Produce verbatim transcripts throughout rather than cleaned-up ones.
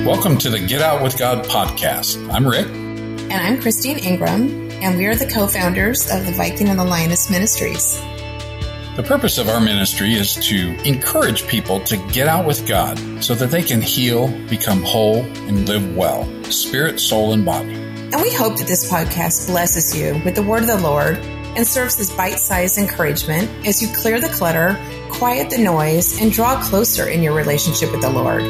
Welcome to the Get Out with God podcast. I'm Rick. And I'm Christine Ingram, and we are the co-founders of the Viking and the Lioness Ministries. The purpose of our ministry is to encourage people to get out with God so that they can heal, become whole, and live well, spirit, soul, and body. And we hope that this podcast blesses you with the word of the Lord and serves as bite-sized encouragement as you clear the clutter, quiet the noise, and draw closer in your relationship with the Lord.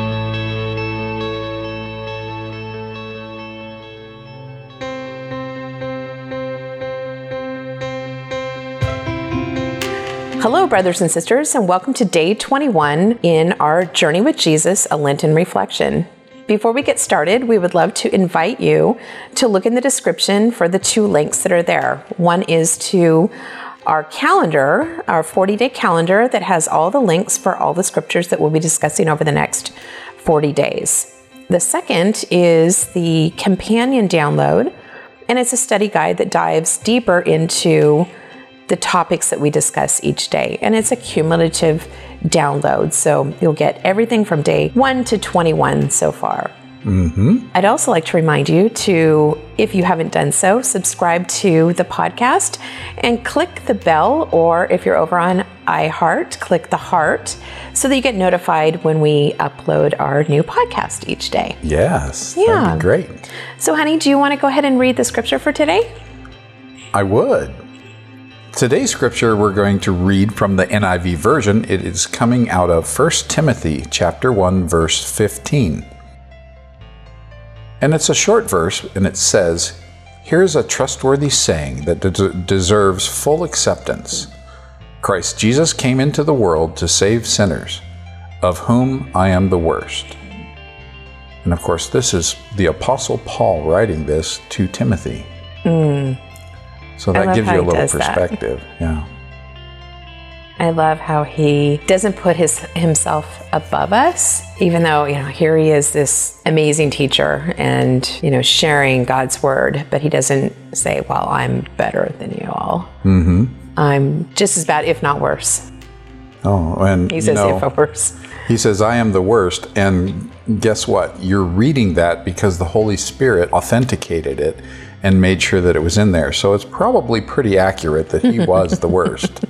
Hello, brothers and sisters, and welcome to day twenty-one in our Journey with Jesus, a Lenten reflection. Before we get started, we would love to invite you to look in the description for the two links that are there. One is to our calendar, our forty-day calendar that has all the links for all the scriptures that we'll be discussing over the next forty days. The second is the companion download, and it's a study guide that dives deeper into the topics that we discuss each day. And it's a cumulative download. So you'll get everything from day one to twenty-one so far. Mm-hmm. I'd also like to remind you to, if you haven't done so, subscribe to the podcast and click the bell, or if you're over on iHeart, click the heart so that you get notified when we upload our new podcast each day. Yes, yeah. That'd be great. So honey, do you want to go ahead and read the scripture for today? I would. Today's scripture we're going to read from the N I V version. It is coming out of First Timothy chapter one, verse fifteen. And it's a short verse, and it says, "Here's a trustworthy saying that de- deserves full acceptance. Christ Jesus came into the world to save sinners, of whom I am the worst." And of course, this is the Apostle Paul writing this to Timothy. Mm. So that gives you a little perspective. That. Yeah. I love how he doesn't put his himself above us, even though, you know, here he is, this amazing teacher and, you know, sharing God's word, but he doesn't say, well, I'm better than you all. Mm-hmm. I'm just as bad, if not worse. Oh, and he says, you know, if not worse. He says, I am the worst. And guess what? You're reading that because the Holy Spirit authenticated it and made sure that it was in there. So it's probably pretty accurate that he was the worst.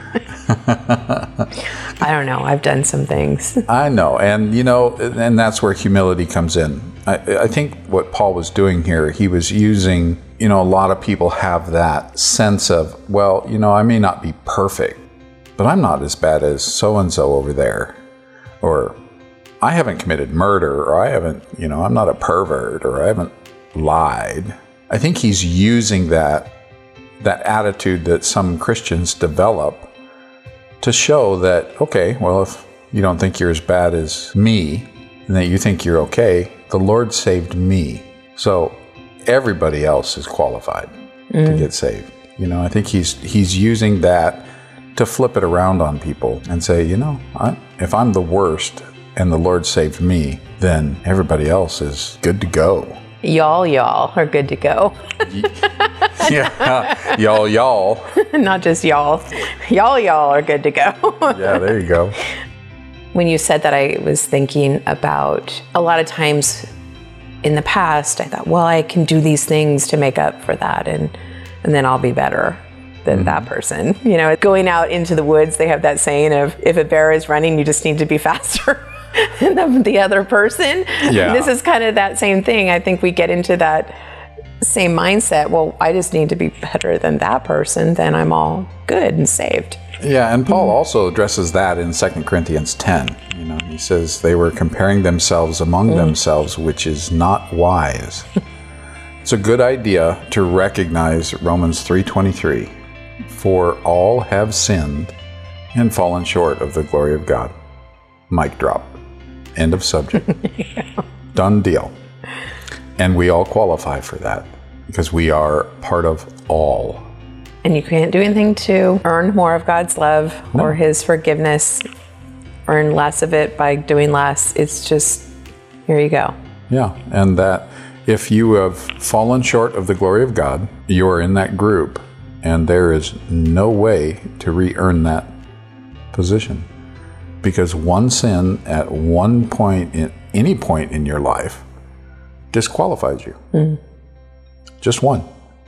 I don't know. I've done some things. I know. And, you know, and that's where humility comes in. I, I think what Paul was doing here, he was using, you know, a lot of people have that sense of, well, you know, I may not be perfect, but I'm not as bad as so-and-so over there. Or I haven't committed murder, or I haven't, you know, I'm not a pervert, or I haven't lied. I think he's using that that attitude that some Christians develop to show that, okay, well, if you don't think you're as bad as me and that you think you're okay, the Lord saved me. So everybody else is qualified mm. to get saved. You know, I think he's he's using that to flip it around on people and say, you know, I, if I'm the worst and the Lord saved me, then everybody else is good to go. Y'all, y'all are good to go. Yeah, y'all, y'all. Not just y'all. Y'all, y'all are good to go. Yeah, there you go. When you said that, I was thinking about a lot of times in the past, I thought, well, I can do these things to make up for that, and and then I'll be better than mm-hmm. that person. You know, going out into the woods, they have that saying of, if a bear is running, you just need to be faster than the, the other person. Yeah. This is kind of that same thing. I think we get into that same mindset. Well, I just need to be better than that person, then I'm all good and saved. Yeah, and Paul also addresses that in Second Corinthians ten. You know, he says they were comparing themselves among mm. themselves, which is not wise. It's a good idea to recognize Romans three twenty-three. For all have sinned and fallen short of the glory of God. Mic drop. End of subject. Yeah. Done deal. And we all qualify for that because we are part of all. And you can't do anything to earn more of God's love no. or his forgiveness, earn less of it by doing less. It's just, here you go. Yeah, and that if you have fallen short of the glory of God, you are in that group, and there is no way to re-earn that position. Because one sin at one point in, any point in your life disqualifies you. Mm. Just one.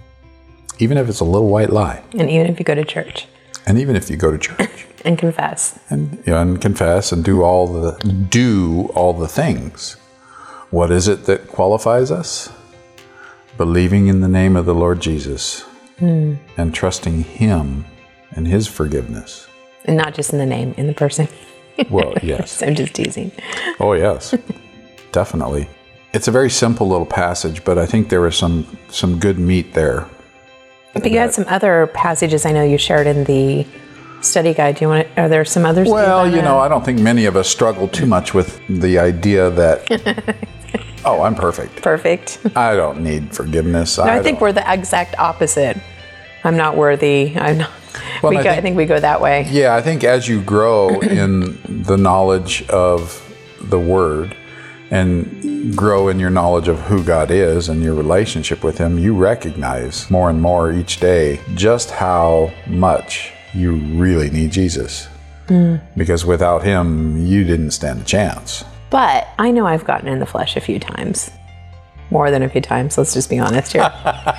Even if it's a little white lie. And even if you go to church. And even if you go to church. And confess. And, you know, and confess and do all the do all the things. What is it that qualifies us? Believing in the name of the Lord Jesus mm. and trusting Him and His forgiveness. And not just in the name, in the person. Well, yes. I'm just teasing. Oh, yes. Definitely. It's a very simple little passage, but I think there was some, some good meat there. But you had some other passages I know you shared in the study guide. Do you want to, are there some others? Well, you, you know, I don't think many of us struggle too much with the idea that, oh, I'm perfect. Perfect. I don't need forgiveness. No, I, I think we're the exact opposite. I'm not worthy. I'm not. Well, we I, go, think, I think we go that way. Yeah, I think as you grow in the knowledge of the Word and grow in your knowledge of who God is and your relationship with Him, you recognize more and more each day just how much you really need Jesus. Mm. Because without Him, you didn't stand a chance. But I know I've gotten in the flesh a few times. More than a few times, let's just be honest here.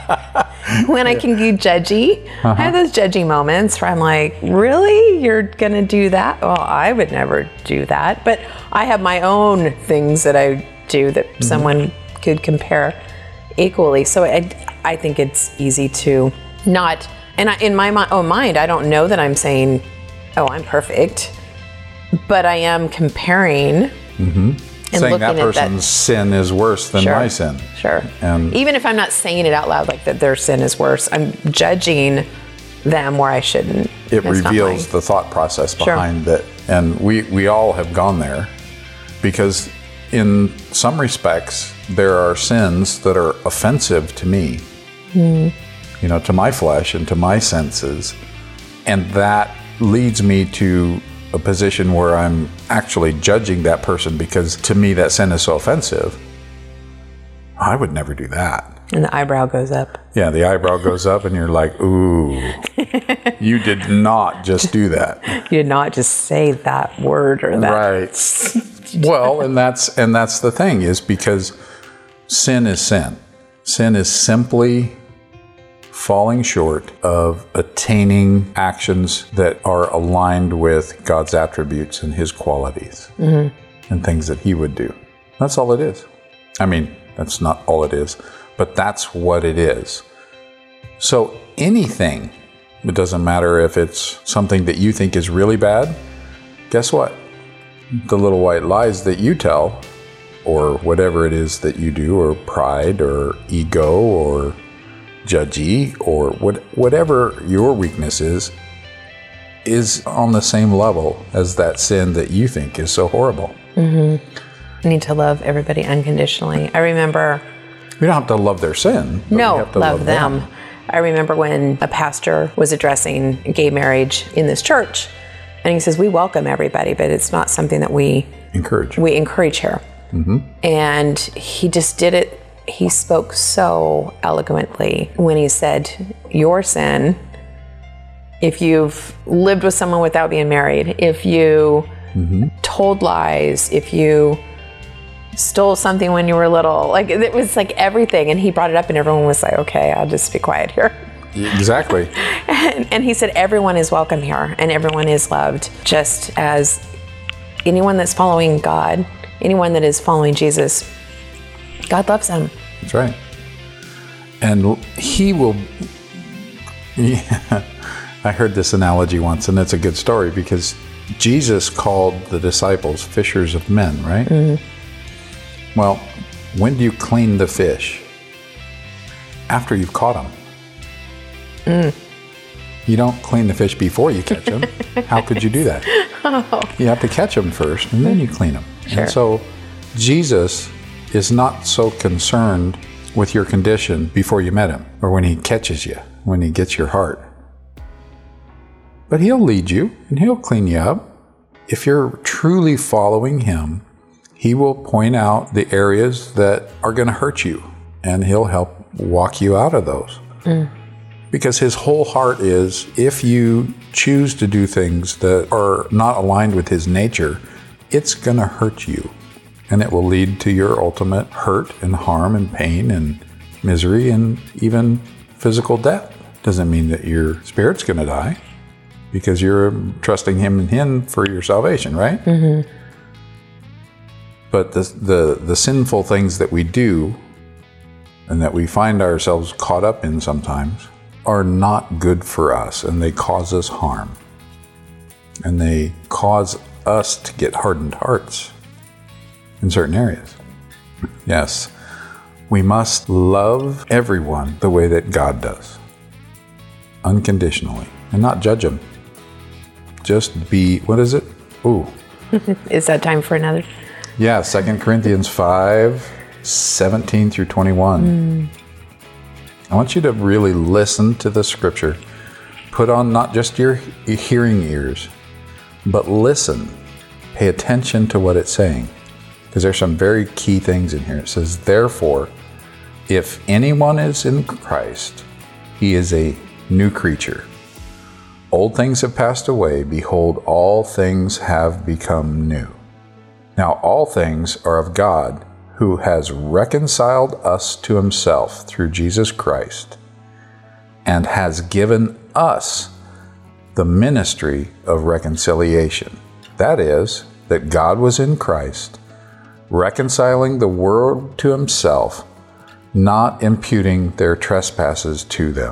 When I can be judgy, uh-huh. I have those judgy moments where I'm like, really? You're going to do that? Well, I would never do that. But I have my own things that I do that mm-hmm. someone could compare equally. So I, I think it's easy to not, and I, in my own mind, I don't know that I'm saying, oh, I'm perfect. But I am comparing. Mm-hmm. And saying that person's that, sin is worse than sure, my sin. Sure. And even if I'm not saying it out loud, like that their sin is worse, I'm judging them where I shouldn't. It reveals the thought process behind sure. it. And we, we all have gone there because in some respects, there are sins that are offensive to me, mm. you know, to my flesh and to my senses. And that leads me to a position where I'm actually judging that person because to me that sin is so offensive. I would never do that. And the eyebrow goes up. Yeah, the eyebrow goes up and you're like, ooh, you did not just do that. You did not just say that word or that. Right. Well, and that's and that's the thing is because sin is sin. Sin is simply falling short of attaining actions that are aligned with God's attributes and His qualities mm-hmm. and things that He would do. That's all it is. I mean, that's not all it is, but that's what it is. So anything, it doesn't matter if it's something that you think is really bad, guess what? The little white lies that you tell, or whatever it is that you do, or pride, or ego, or judgy, or what, whatever your weakness is, is on the same level as that sin that you think is so horrible. Mm-hmm. I need to love everybody unconditionally. I remember... We don't have to love their sin. But no, we have to love, love them. them. I remember when a pastor was addressing gay marriage in this church, and he says, we welcome everybody, but it's not something that we... Encourage. We encourage here. Mm-hmm. And he just did it. He spoke so eloquently when he said, your sin, if you've lived with someone without being married, if you mm-hmm. told lies, if you stole something when you were little, like it was like everything. And he brought it up and everyone was like, okay, I'll just be quiet here. Exactly. and, and he said, everyone is welcome here and everyone is loved, just as anyone that's following God, anyone that is following Jesus, God loves them. That's right. And He will... Yeah, I heard this analogy once, and it's a good story because Jesus called the disciples fishers of men, right? Mm-hmm. Well, when do you clean the fish? After you've caught them. Mm. You don't clean the fish before you catch them. How could you do that? Oh. You have to catch them first, and then you clean them. Sure. And so Jesus is not so concerned with your condition before you met Him or when He catches you, when He gets your heart. But He'll lead you and He'll clean you up. If you're truly following Him, He will point out the areas that are going to hurt you and He'll help walk you out of those. Mm. Because His whole heart is, if you choose to do things that are not aligned with His nature, it's going to hurt you. And it will lead to your ultimate hurt and harm and pain and misery and even physical death. Doesn't mean that your spirit's going to die, because you're trusting him and him for your salvation, right? Mm-hmm. But the, the the sinful things that we do and that we find ourselves caught up in sometimes are not good for us, and they cause us harm. And they cause us to get hardened hearts in certain areas. Yes, we must love everyone the way that God does, unconditionally, and not judge them. Just be, what is it? Ooh. Is that time for another? Yeah, Second Corinthians five, seventeen through twenty-one. Mm. I want you to really listen to the scripture. Put on not just your hearing ears, but listen. Pay attention to what it's saying, because there's some very key things in here. It says, therefore, if anyone is in Christ, he is a new creature. Old things have passed away. Behold, all things have become new. Now all things are of God, who has reconciled us to himself through Jesus Christ, and has given us the ministry of reconciliation. That is, that God was in Christ, reconciling the world to himself, not imputing their trespasses to them,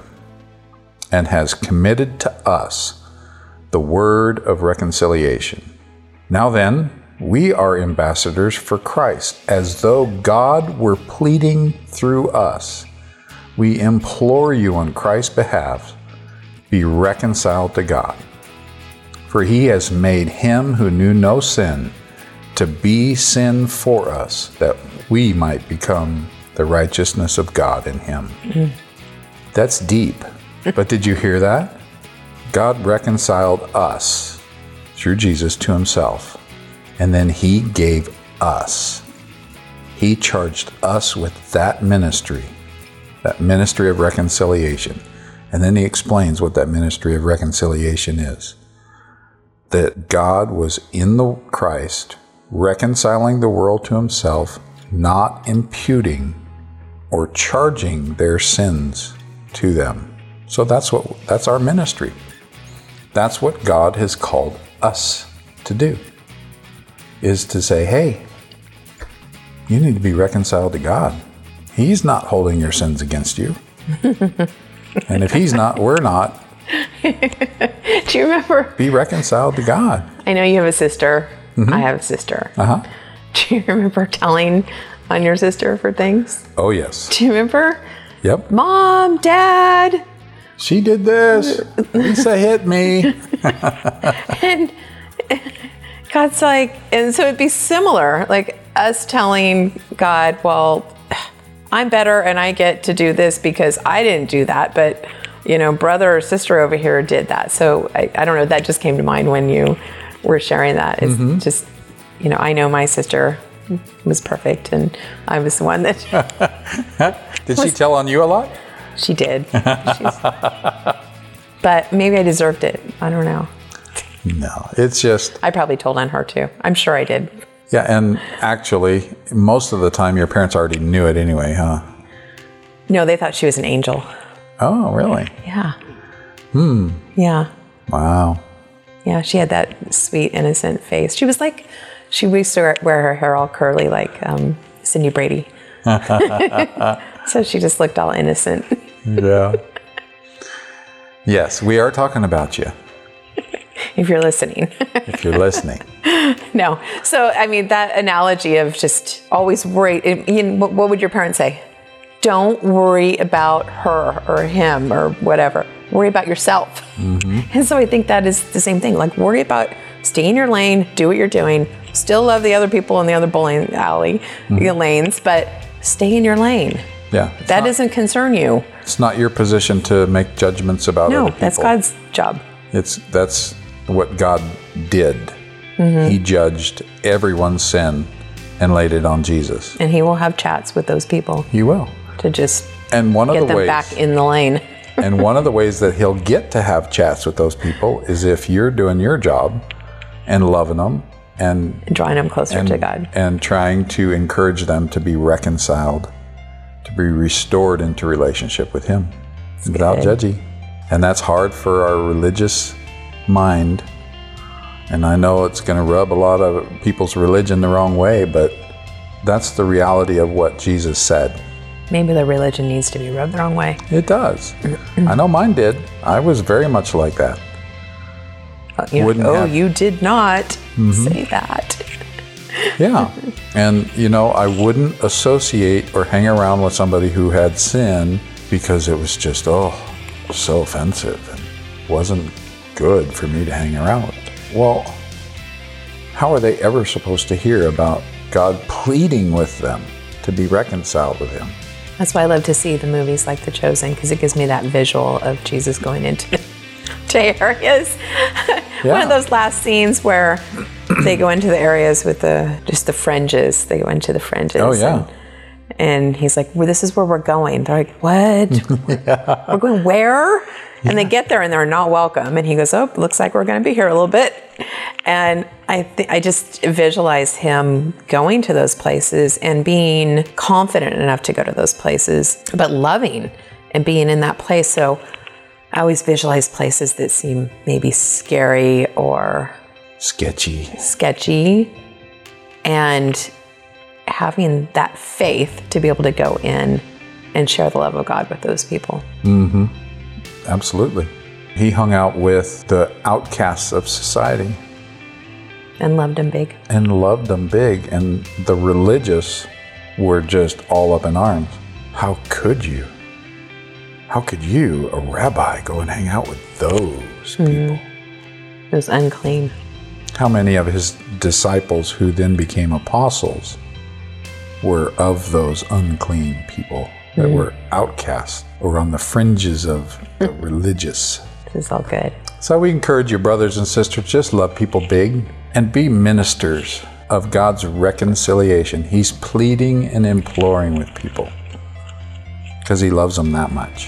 and has committed to us the word of reconciliation. Now then, we are ambassadors for Christ, as though God were pleading through us. We implore you on Christ's behalf, be reconciled to God. For he has made him who knew no sin to be sin for us, that we might become the righteousness of God in him. Mm-hmm. That's deep. But did you hear that? God reconciled us through Jesus to himself. And then he gave us. He charged us with that ministry, that ministry of reconciliation. And then he explains what that ministry of reconciliation is. That God was in the Christ, reconciling the world to himself, not imputing or charging their sins to them. So that's what that's our ministry. That's what God has called us to do. Is to say, hey, you need to be reconciled to God. He's not holding your sins against you. And if he's not, we're not. Do you remember? Be reconciled to God. I know you have a sister. Mm-hmm. I have a sister. Uh-huh. Do you remember telling on your sister for things? Oh, yes. Do you remember? Yep. Mom, Dad. She did this. Lisa hit me. And God's like, and so it'd be similar, like us telling God, well, I'm better and I get to do this because I didn't do that, but, you know, brother or sister over here did that. So I, I don't know, that just came to mind when you were sharing that. It's mm-hmm. just, you know, I know my sister was perfect and I was the one that... Did was, she tell on you a lot? She did. But maybe I deserved it. I don't know. No, it's just... I probably told on her too. I'm sure I did. Yeah, and actually, most of the time your parents already knew it anyway, huh? No, they thought she was an angel. Oh, really? Yeah. Hmm. Yeah. Wow. Yeah, she had that sweet, innocent face. She was like, she used to wear her hair all curly like um, Cindy Brady. So she just looked all innocent. Yeah. Yes, we are talking about you. If you're listening. If you're listening. No. So, I mean, that analogy of just always worry. You know, what would your parents say? Don't worry about her or him or whatever. Worry about yourself. Mm-hmm. And so I think that is the same thing. Like, worry about, stay in your lane, do what you're doing. Still love the other people in the other bowling alley mm-hmm. lanes, but stay in your lane. Yeah. That not, doesn't concern you. It's not your position to make judgments about no, other people. No, that's God's job. It's that's what God did. Mm-hmm. He judged everyone's sin and laid it on Jesus. And he will have chats with those people. He will. To just and one get of the them ways, back in the lane. And one of the ways that he'll get to have chats with those people is if you're doing your job and loving them and drawing them closer and, to God. And trying to encourage them to be reconciled, to be restored into relationship with Him That's without good. judging. And that's hard for our religious mind. And I know it's going to rub a lot of people's religion the wrong way, but that's the reality of what Jesus said. Maybe the religion needs to be rubbed the wrong way. It does. I know mine did. I was very much like that. Oh, you, Wouldn't oh, have- you did not Mm-hmm. say that. Yeah. And, you know, I wouldn't associate or hang around with somebody who had sin because it was just, oh, so offensive and wasn't good for me to hang around with. Well, how are they ever supposed to hear about God pleading with them to be reconciled with Him? That's why I love to see the movies like The Chosen, because it gives me that visual of Jesus going into to areas. Yeah. One of those last scenes where they go into the areas with the just the fringes. They go into the fringes. Oh, yeah. And, and he's like, well, this is where we're going. They're like, what? Yeah. We're going where? And yeah. They get there and they're not welcome. And he goes, oh, looks like we're going to be here a little bit. And I th- I just visualize him going to those places and being confident enough to go to those places, but loving and being in that place. So I always visualize places that seem maybe scary or sketchy, sketchy, and having that faith to be able to go in and share the love of God with those people. Mm-hmm. Absolutely. He hung out with the outcasts of society. And loved them big. And loved them big. And the religious were just all up in arms. How could you? How could you, a rabbi, go and hang out with those people? Mm-hmm. It was unclean. How many of his disciples who then became apostles were of those unclean people that mm-hmm. were outcasts or on the fringes of the religious? This is all good. So we encourage you, brothers and sisters, just love people big and be ministers of God's reconciliation. He's pleading and imploring with people because He loves them that much.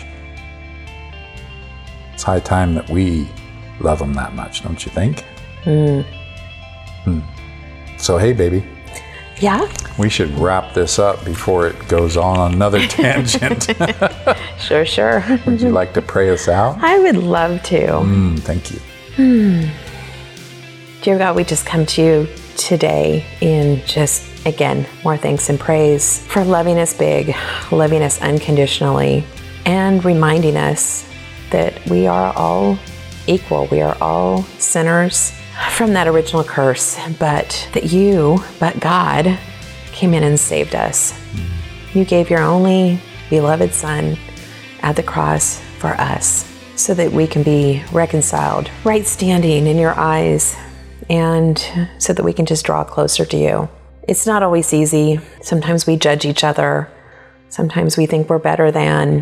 It's high time that we love Him that much, don't you think? Mm. Hmm. So, hey, baby. Yeah? We should wrap this up before it goes on another tangent. Sure, sure. Would you like to pray us out? I would love to. Mm, thank you. Hmm. Dear God, we just come to you today in just, again, more thanks and praise for loving us big, loving us unconditionally, and reminding us that we are all equal. We are all sinners from that original curse, but that you, but God, came in and saved us. You gave your only beloved Son at the cross for us so that we can be reconciled, right standing in your eyes, and so that we can just draw closer to you. It's not always easy. Sometimes we judge each other. Sometimes we think we're better than,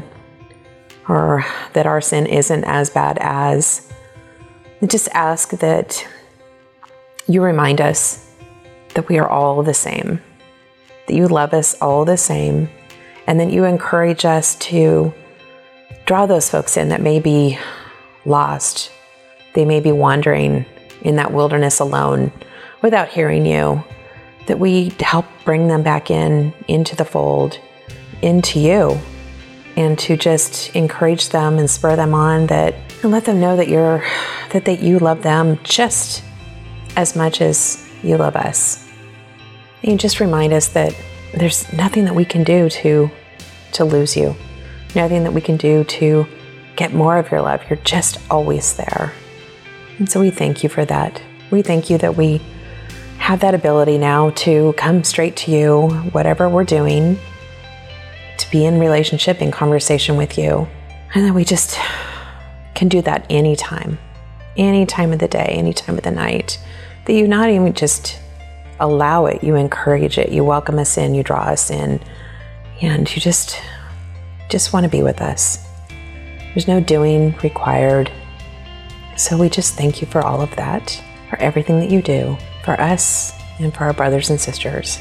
or that our sin isn't as bad as. And just ask that you remind us that we are all the same, that you love us all the same, and that you encourage us to draw those folks in that may be lost. They may be wandering in that wilderness alone without hearing you, that we help bring them back in, into the fold, into you, and to just encourage them and spur them on, that and let them know that you're, that, that you love them just as much as you love us. And just remind us that there's nothing that we can do to, to lose you, nothing that we can do to get more of your love. You're just always there. And so we thank you for that. We thank you that we have that ability now to come straight to you, whatever we're doing, to be in relationship, in conversation with you. And that we just can do that anytime, any time of the day, any time of the night. That you not even just allow it, you encourage it, you welcome us in, you draw us in, and you just, just want to be with us. There's no doing required. So we just thank you for all of that, for everything that you do for us and for our brothers and sisters.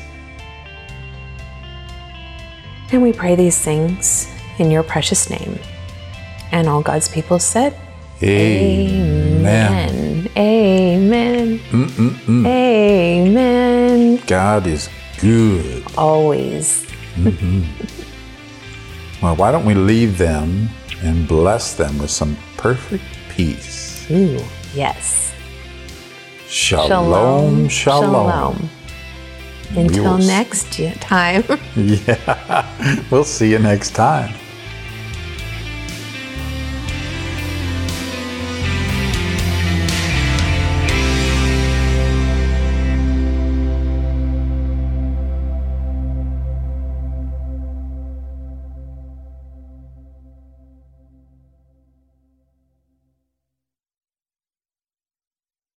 And we pray these things in your precious name. And all God's people said, Amen. Amen. Amen. Mm-mm-mm. Amen. God is good. Always. Well, why don't we leave them and bless them with some perfect peace? Ooh, yes. Shalom, shalom. Shalom. Until will s- next time. Yeah. We'll see you next time.